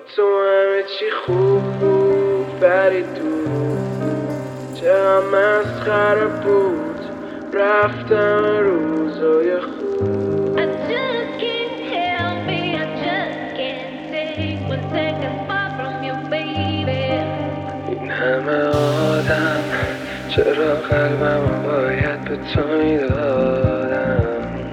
تو همه چی خوب بود بری دور چه مسخره بود رفتم روزای خوب I just can't help me, I just can't take 1 second far from you, baby. این همه آدم چرا قلبمو باید به تو میدادم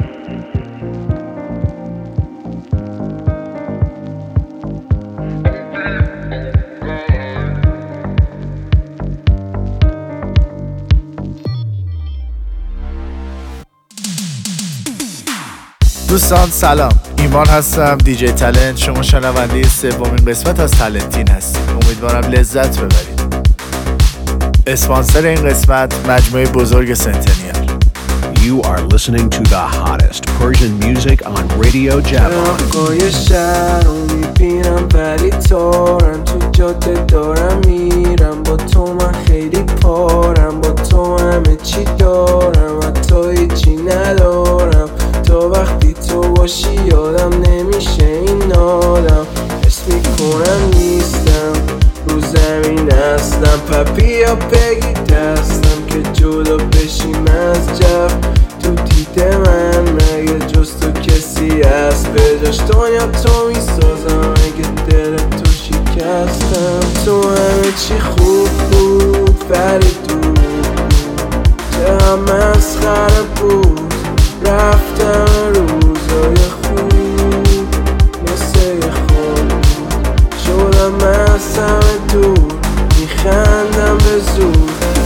دوستان سلام، ایمان هستم، دیجی تالنت. شما شنونده سومین قسمت از تالنتین هستید. امیدوارم لذت ببرید. اسپانسر این قسمت مجموعه بزرگ سنتنیال. You are listening to the hottest Persian music on Radio Javan. راهگاه شهر رو میبینم ولی تارم تو جاده دارم میرم با تو من خیلی پارم با تو همه چی دارم حتی هیچی ندارم تا وقتی تو باشی یادم نمیشه این آدم حس میکنم نیستم رو زمین هستم پپیا بگی دستم که جدا بشیم از جو تو دید من مگه جز تو کسی هست به جاش دنیا تو میسازم اگه دل تو شکستم تو همه چی خوب بود ولی دور چه هم مسخره بود رفتم روزای خوب مثل یه خود شدم از همه دور میخندم به زور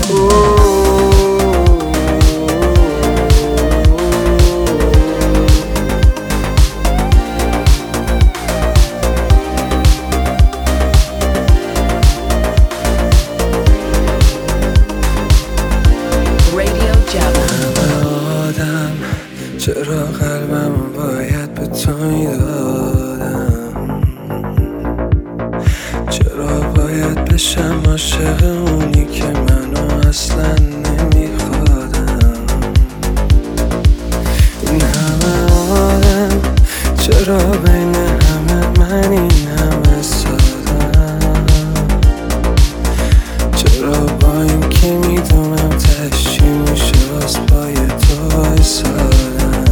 چرا قلبمو باید به تو میدادم چرا باید بشم عاشق اونی که منو اصلا نمیخوادم این همه آدم چرا بین همه من این همه سادم چرا با این که میدونم تشی میشه باز پای تو ایسادم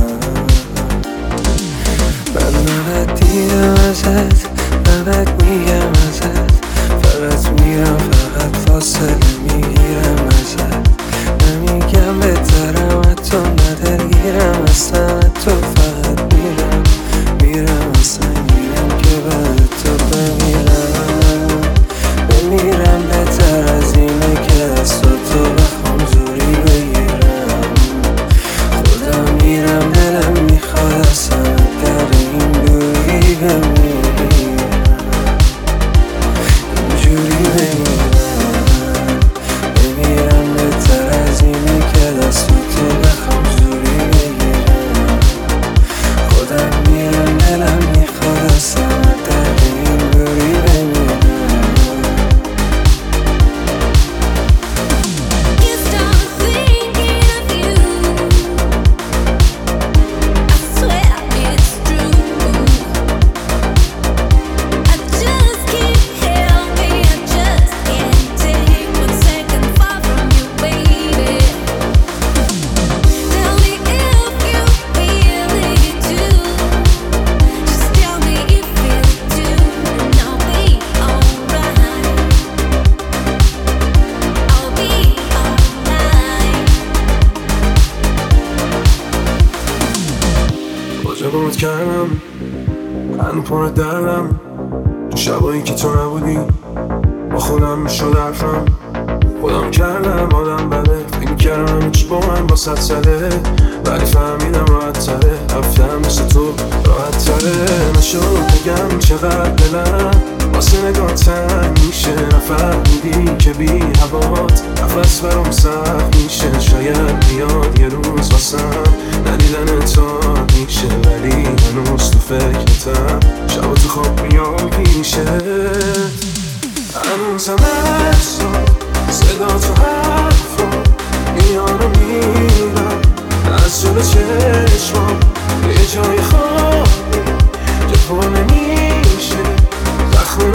دیدم ازت بعد میگم ازت فقط میرم فقط فاصله میگیرم ازت نمیگم بهترم حتی ندرگیرم اصلا تو فقط میرم اصلا میرم که بعد تو بمیرم بهتر از اینه که دست تو بخوام زوری بگیرم خودم میرم دلم میخواد اصلا در این دوری بمیرم بهتر از اینه که دست تو بخوام زوری بگیرم خودم میرم دلم میخواد اصلا در این دوری بمیرم بود کردم هنو پر دردم تو شبایی که تو نبودی با خودم میشد حرفم خودم کردم آدم بده فکر کردم همه چی با من با 100 ساله ولی فهمیدم راحت تره رفتم مثل تو راحت تره نشد بگم چقدر دلم واسه نگاه تنگ میشه نفهمیدی که بی هوات نفس برام سخت میشه شاید بیاد یه روز واسم ندیدن تو میشه ولی هنوز تو فکرتم شب تو خواب میام پیشه هنوزم احسا صدا تو حرفا میان و میرم از جلو چشمام یه جای خالی که پر نمیشه زخم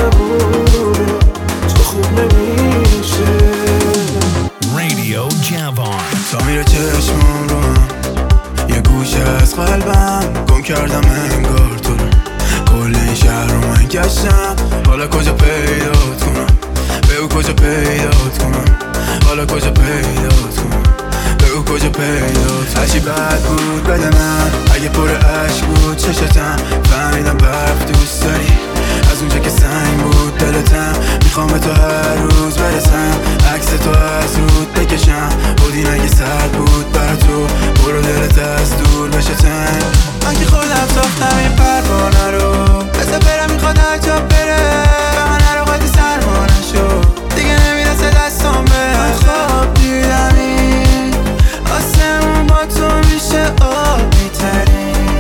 میگشتم حالا کجا پیدات کنم بگو کجا پیدات کنم حالا کجا پیدات کنم بگو کجا پیدات هرچی بد بود بده من اگه پر عشق بود چشتم فهمیدم برف دوست داری از اونجا که سنگ بود دلتم میخوام به تو هر روز برسم عکس تو از رود بکشم بودی نگه سرد بود برا تو برو دلت از دور بشه تنگ من که خودم ساختم این پروانه رو بسه برم میخواد هر جا بره بهانه رو قدی سرما نشو دیگه نمیرسه دستم به من خواب دیدم این آسمون با تو میشه آبی ترین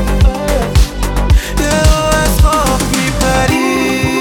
یه از خواب میپری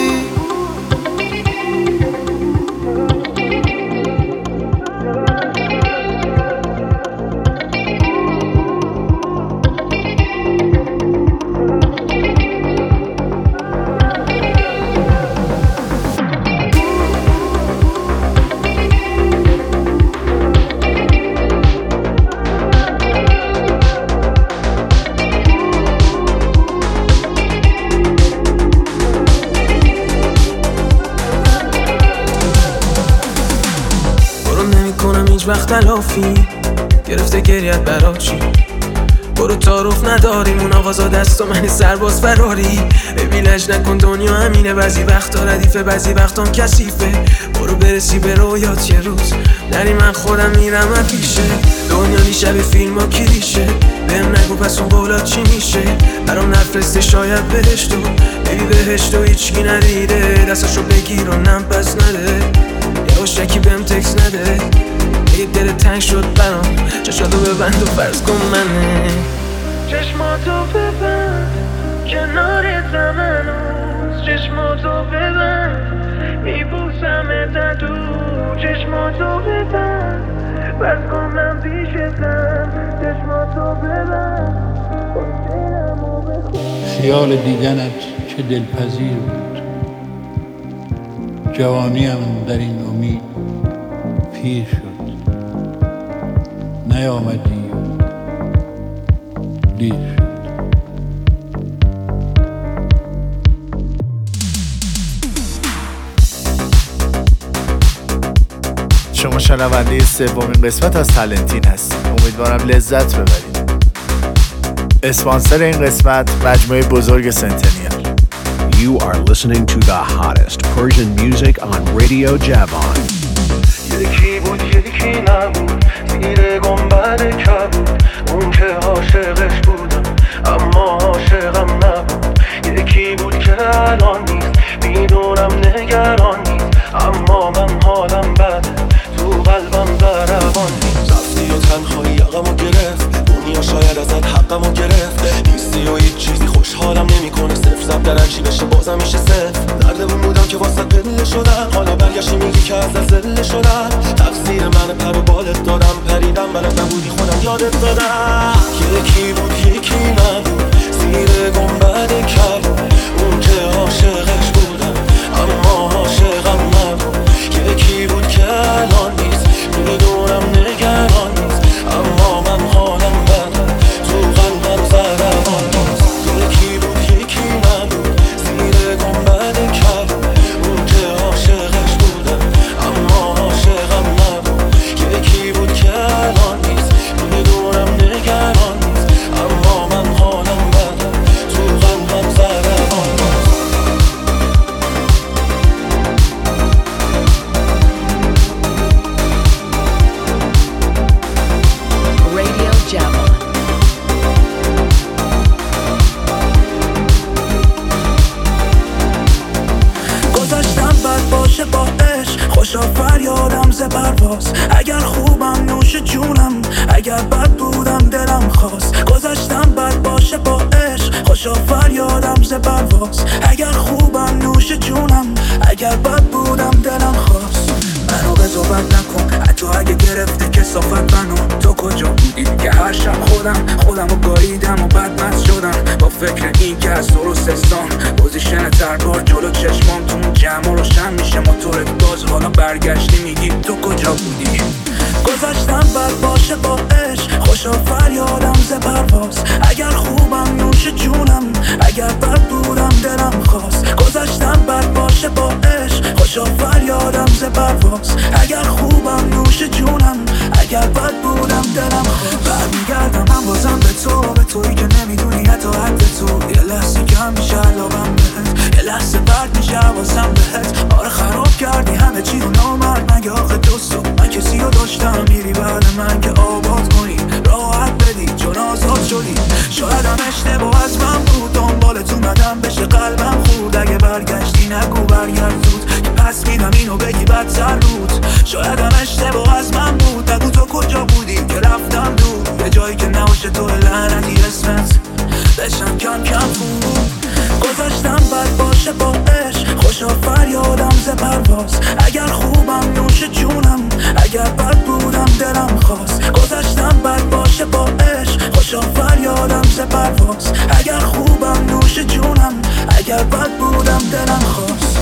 وقت تلافی گرفته گریت برا چی برو تعارف نداریم اون آقازا دست و من سرباز فراری بیلج نکن دنیا همینه بعضی وقتا ردیفه بعضی وقتام کثیفه برو برسی به رویات یه روز نری من خودم میرم و پیشه دنیا شب فیلم ها کلیشه بهم نگو پس اون قولا چی میشه برام نفرسته شاید بهشتو ببی بهشتو هیچکی ندیده دستاشو بگیر و نم پس نده یه عشقی بهم تکس نده یه دل تنگ شد برام چشاتو ببند و فرض کن منه چشماتو ببند کنارتم هنوز چشماتو ببند میبوسمت تو چشماتو ببند فرض کن من پیشتم چشماتو ببند خیال دیدنت چه دلپذیر بود جوانیم در این امید پیر شد نیامدی دیر شد شما شنونده سومین قسمت از تالنتین هستید. امیدوارم لذت ببرید. اسپانسر این قسمت مجموعه بزرگ سنتنیال. You are listening to the hottest Persian music on Radio Javon. یکی بود یکی نبود زیر گنبد کبود اون که عاشقش بودم اما عاشقم نبود یکی بود که الان نیست میدونم نگران نیست اما من حالم بده تو قلبم ضربان نیست رفتی و تنهایی یقمو گرفت دنیا شاید ازت حقمو گرفت نیستی و هیچ چیزی خوشحالم نمیکنه صفر زب در هرچی بشه بازم میشه صفر دردمون بودم که واسه پله شدم حالا برگشتی میگی که از زله شدم تقصیر من پر و بالت دادم پریدم بلد نبودی خودم یادت دادم یکی بود یکی نبود زیر گنبد کبود اون که عاشقش بودم اما عاشقم نبود یکی بود که الان نیست میدونم نگران نیست اما من حالم بده تو قلبم ضربان نیست یکی بود یکی نبود زیر گنبد کبود اون که عاشقش بودم اما عاشقم نبود یکی بود که الان نیست میدونم نگران نیست اما من حالم بده تو قلبم ضربان نیست Radio Javon. گذاشتم بد باشه با عشق خوشا فریادم ز پرواز اگر خوبم نوش جونم اگر بد بودم دلم خواست گذاشتم بد باشه با عشق خوشا فریادم ز پرواز اگر خوبم نوش جونم اگر بد بودم دلم خواست منو قضاوت نکن حتی اگه گرفته کثافت منو تو کجا بودی که هر شب خودم رو گاریدم و بدمست شدم با فکر این که از درستستان پوزیشن تربار جلو چشمام تو اون جمع روشن میشه موتورت باز حالا برگشتی میگی تو کجا بودی گذاشتم بد باشه با عشق خوشا فریادم ز پرواز اگر خوبم نوش جونم اگر بد بودم دلم خواست پرواز. اگر خوبم نوش جونم، اگر بد بودم دلم خواست. برمیگردم هم بازم به تویی که نمیدونی حتی حد تو. یه لحظه کم میشه علاقم بهت، یه لحظه برد میشه حواسم بهت. آره خراب کردی همه چی رو نامرد، مگه آخه دوستو من کسی رو داشتم میری بعد من که آباد کنی راحت بدی چون آزاد شدی. شاید هم اشتباه از من بود، دنبالت اومدم بشه قلبم خورد. اگه برگشتی نگو برگرد زود که پس میدم اینو بگی بدتر رود. شاید هم اشتباه از من بود، نگو تو کجا بودی که رفتم دور. یه جایی که نباشه تو لعنتی اسمت بشم کم کم فور. گذاشتم بد باشه با عشق، خوشا فریادم ز پرواز. اگر خوبم نوش جونم، اگر بد بودم دلم خواست. گذاشتم بد باشه با عشق، خوشا فریادم ز پرواز. اگر خوبم نوش جونم، اگر بد بودم دلم خواست.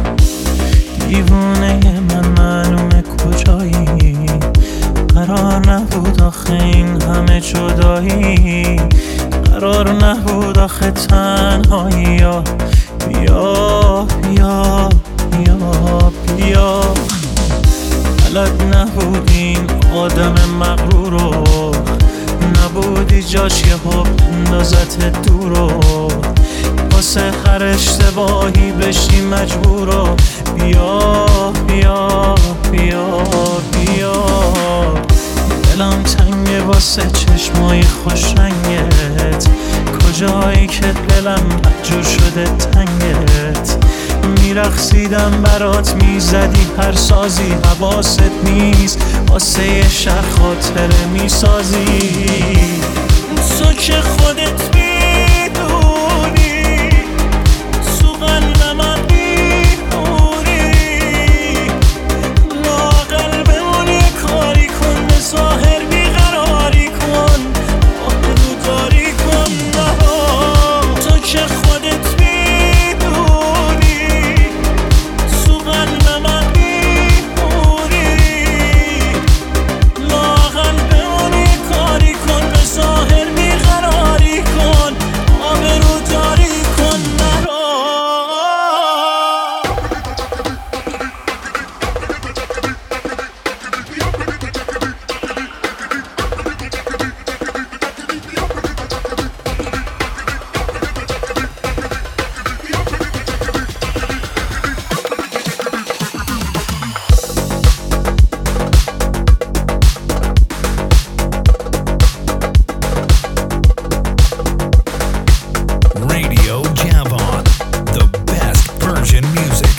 دیوونه من معلومه کجایی، قرار نبود آخه این همه جدایی. قرار نبود آخه تنهایی. یا بیا بیا بیا بیا. بلد نبودین آدم مغرورو، نبودی جاش یه حب اندازت دورو. واسه هر اشتباهی بشی مجبورو. بیا بیا بیا بیا. دلم تنگه واسه چشمای خوش رنگت، کجایی که دلم مجبور شده تنگت. میرقصیدم برات میزدی هر سازی، حواست نیست واسه یه شب خاطره میسازی. تو که خودت میدونی تو قلب من میمونی. لااقل بمونی کاری کن، به ظاهر بیقراری کن، آبرو داری کن. تو که خودت میدونی تو قلب من میمونی. لااقل بمونی کاری کن، به ظاهر بیقراری کن، آبرو داری کن. Radio Javon, the best Persian music.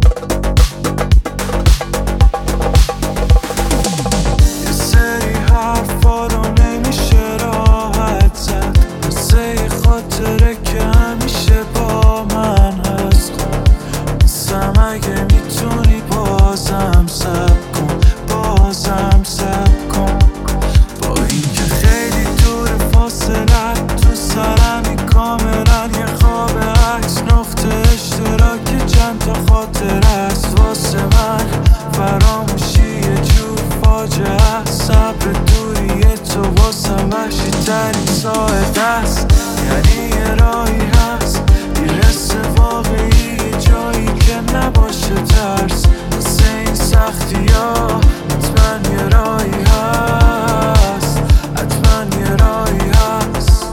یه سری حرفا رو نمیشه راحت زد، مثل یه خاطره که همیشه با من هست. مثلم اگه میتونی بازم سب کن، بازم سب کن. با این که خیلی دور فاصلت تو سرمی کاملا یه خواب عکس، نقطه اشتراک چند تا خاطره است واسه من. فراموشی یه جور فاجعه است، صبر دوری تو واسم وحشی ترین ساعت است. یعنی یه راهی هست میرسه واقعی، یه جایی که نباشه ترس واسه این سختی ها. حتما یه راهی هست، حتما یه راهی هست.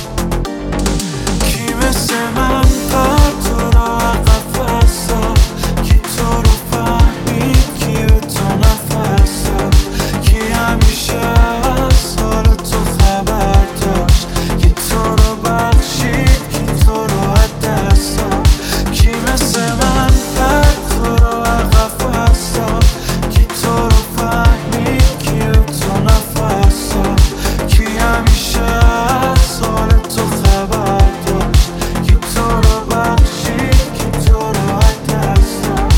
کی مثل من قد تو را عقب فرستاد، کی تو رو فهمید، کی به تو نفس داد، کی همیشه از حال تو خبر داشت، کی تو رو بخشید، کی تو رو از دست داد. کی مثل من قد تو را عقب فرستاد، کی تو رو فهمید، کی به تو نفس داد، کی همیشه از حال تو خبر داشت، کی تو رو بخشید، کی تو رو از دست داد.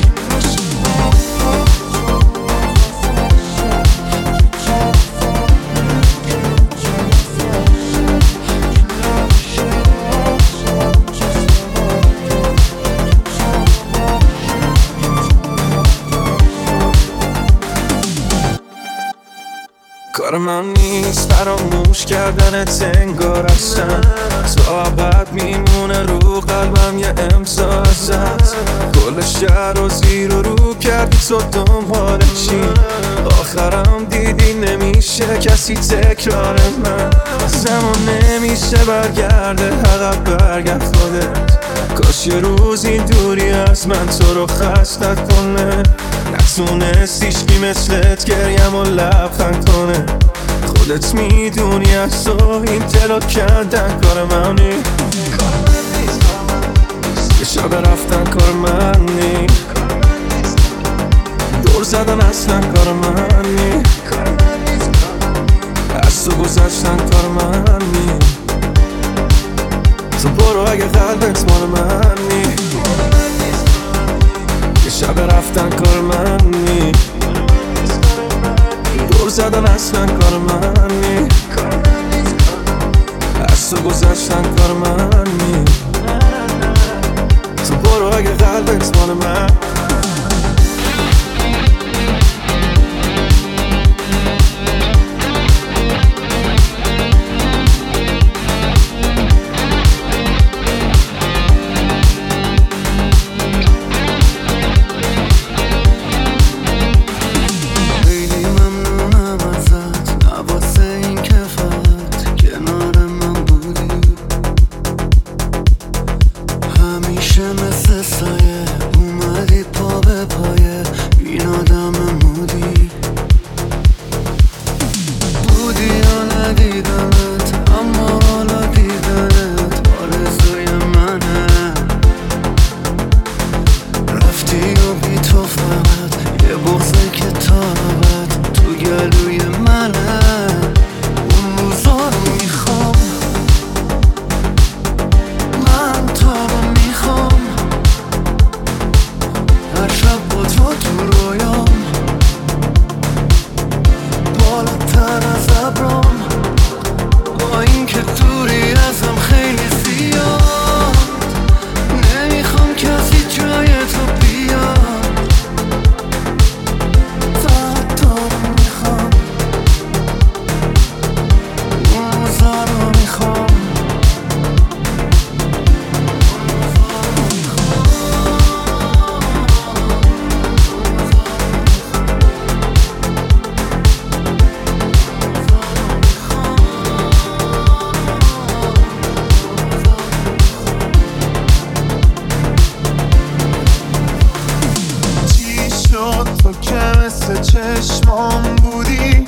کار من نیست فراموش کردنت انگار اصلا، تو ابد میمونه رو قلبم یه امضا ازت. کل شهر و زیر و رو کردی تو دنبال چی؟ آخرم دیدی نمیشه کسی تکرار من. زمان نمیشه برگرده عقب، برگرد خودت. کاش یه روز این دوری از من تو رو خستت کنه. نتونست هیچکی مثلت گریم و لبخند کنه. خودت میدونی از تو این دلو کندن کار من نیست. یه شب رفتن کار من نیست. دور زدن اصلا کار من نیست. از تو گذشتن کار من نیست. تو برو اگه قلبت مال من نیست. یه شب رفتن کار من نیست. دور زدن اصلا کار من نیست. از تو گذشتن کار من نیست. تو برو اگه قلبت مال من. چشمام بودی،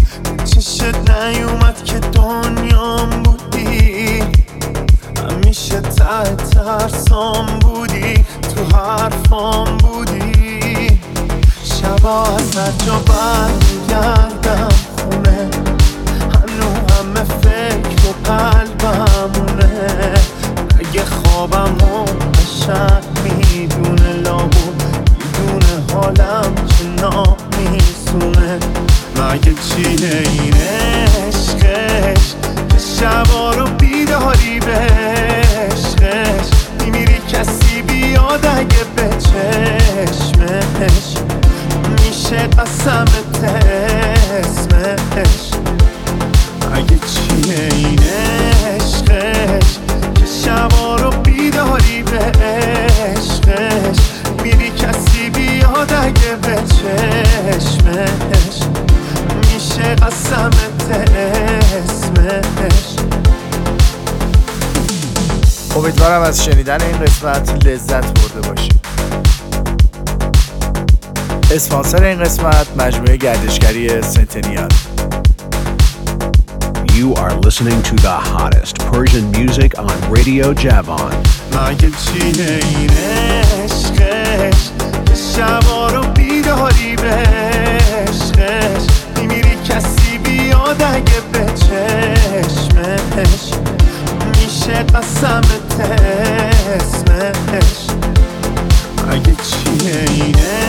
چشت نیومد که دنیام بودی. همیشه ته ترسام بودی، تو حرفام بودی. شبا از هر جا برمیگردم خونه، هنو همه فکر و قلبمونه. اگه خوابمو قشنگ میدونه، لابو میدونه حالم چنا میسونه. مگه چیه این عشقش که شبا رو بیداری به عشقش؟ میمیری کسی بیاد اگه به چشمش میشه قسمت اسمش. مگه چیه این عشقش که شبا رو بیداری به عشقش؟ میری کسی بیاد اگه به چشمش میشه قسمت اسمش. امیدوارم از شنیدن این قسمت لذت برده باشید. اسپانسر این قسمت مجموعه گردشگری سنتنیال. You are listening to the hottest Persian music on Radio Javan. مگه چیه این عشقش که شبا رو بیداری به عشقش؟ میمیری کسی بیاد اگه به چشمش میشه قسمت اسمش. مگه چیه این